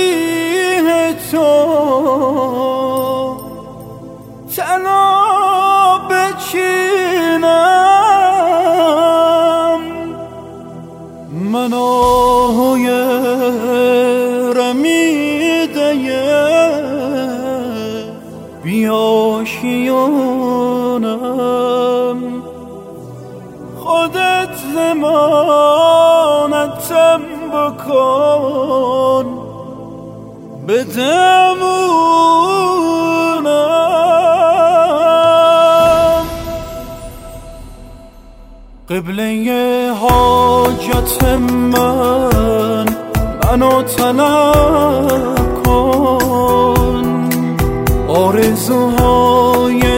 مسیح تو تنها بچینم، من آهای رمیده بیاشیانم. خودت ضمانتم بکن بدمونم. قبله حاجت منو طلب کن، آرزوهای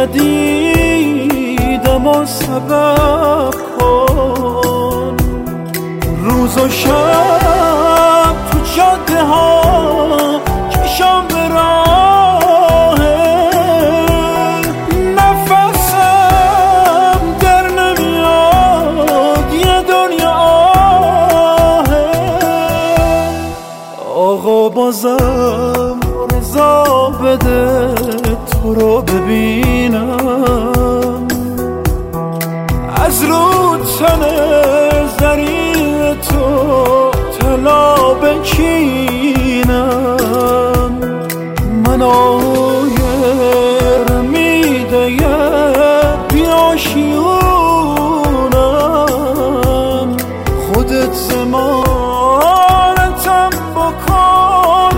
ندیدم و سبب کن. روز و شب تو جاده ها چشم به راه، نفسم در نمیاد یه دنیا آهه. آقا بازم رضا بده تو رو ببینم، از رو تن زری تو طلا بچینم. من آیر میده بیاشیونم، خودت زمانتم بکن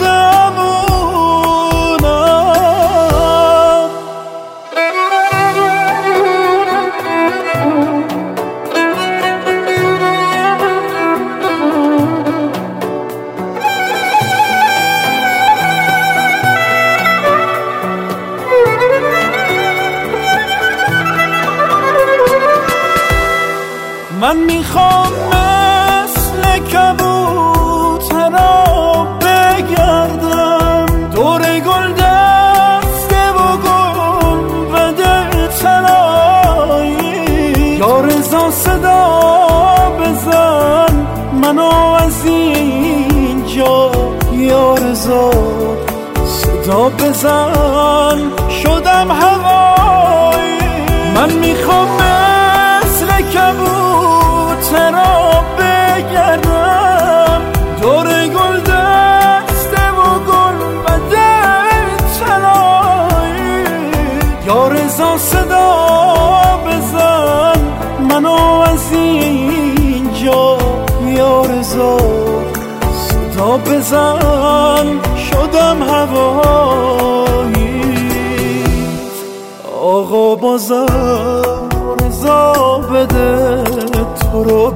بدمونم. من میخوام مثل کبوترا بگردم، دور گل دسته و گل و دلتنایی. یا رضا صدا بزن منو از اینجا، یا رضا صدا بزن شدم هوایی. من میخوام مثل کبوترا بگردم، دور گل دسته و گل و دلتنایی. یا رضا صدا بزن منو از اینجا، یا رضا صدا بزن شدم هوایی. آقا بازم رضا بده تو رو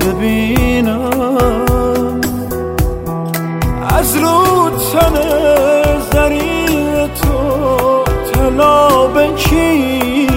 ببینم، از رو تن زری تو طلا بچینم.